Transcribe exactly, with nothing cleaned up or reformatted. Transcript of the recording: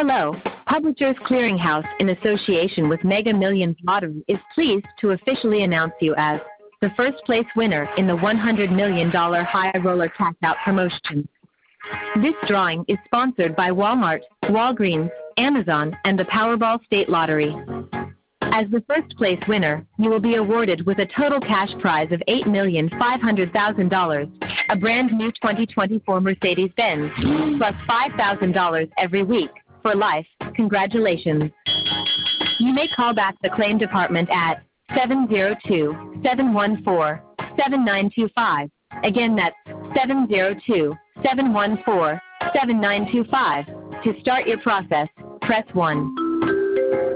Hello, Publishers Clearinghouse, in association with Mega Millions Lottery, is pleased to officially announce you as the first place winner in the one hundred million dollars High Roller Cash Out promotion. This drawing is sponsored by Walmart, Walgreens, Amazon, and the Powerball State Lottery. As the first place winner, you will be awarded with a total cash prize of eight million five hundred thousand dollars, a brand new twenty twenty-four Mercedes-Benz, plus five thousand dollars every week. For life. Congratulations. You may call back the claim department at seven zero two, seven one four, seven nine two five. Again, that's seven zero two, seven one four, seven nine two five. To start your process, press one.